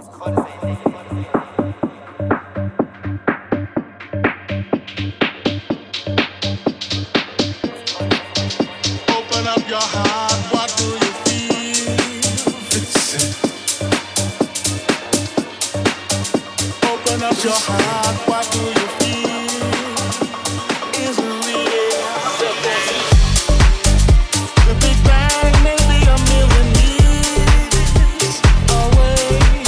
Open up your heart, what do you feel? Open up your heart, what do you feel? Is it real? The Big Bang may be a million years away,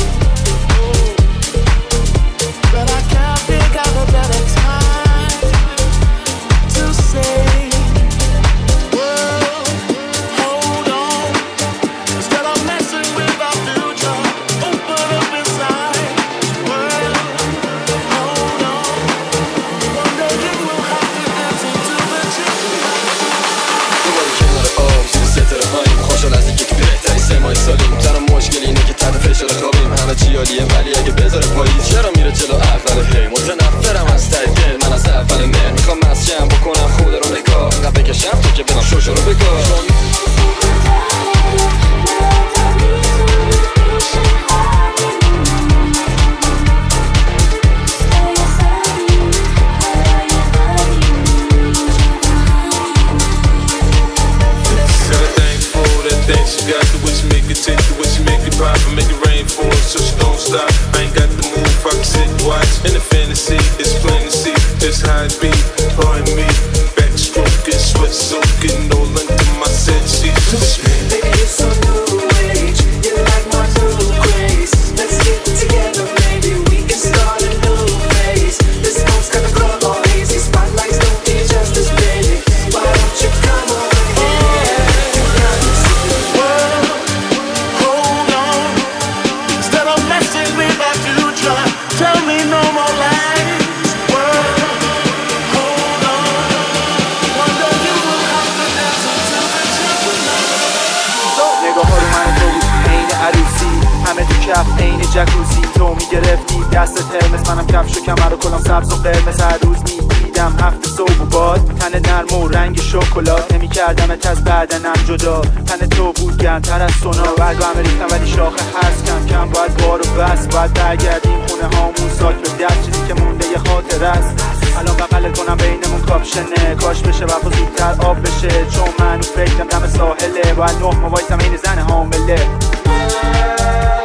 but I can't think of a better time to say, world, hold on. Instead of messing with our future, open up inside. World, hold on. One day you will have to dance into the children. دوباره کنار آب زیر ستاره هاییم خوشحال از اینکه تو بهترین سمای سالیم تنها مشکل اینه که تحت فشار خوابیم همه چی عالیه ولی اگه بذاره پاییز چرا میره جلو اول هی متنفرم از ته دل من از اول مهر میخوام مسجم بکنم خود رو نگاه نه بکشم تو که بدم شوشو رو بگاه Things you got to what you make it take to what you make it pop and make it rain for us so she don't stop. I ain't got the move, I can sit and watch. In the fantasy, it's plain to see just how it be. Pardon me, backstroking, sweat soaking all under my set sheets. Baby, you're so new age, you're like my new craze. Let's get together, maybe we can start a new phase. This house got the club all hazy, spotlights don't do you justice, baby. Why don't you come over here? Hold on. Instead of messing with our future, tell me no more lies. World, hold on. One day you will have to dance until the children. نگاه ها رو من تو بود عین عروسی همه تو کف عین جکوزی تو میگرفتی دست ترمز منم کفش و کمر و کلام سبز و قرمز هر روز میدیدم هفته صبح و باد تن نرم و رنگ شکلات نمیکردمت از بدنم جدا تن تو بود گرمتر از سونا برگاه همه ریختم ولی شاخه هست کم کم باید بار و بس باید برگردیم خونه هامون ساک و دست چیزی که مونده یه خاطر است الان بغلت کنم بینمون کاپشنه کاش بشه وقت زودتر آب بشه چون من فکرم دم ساحله باید 9 ماه وایسم این زن حامله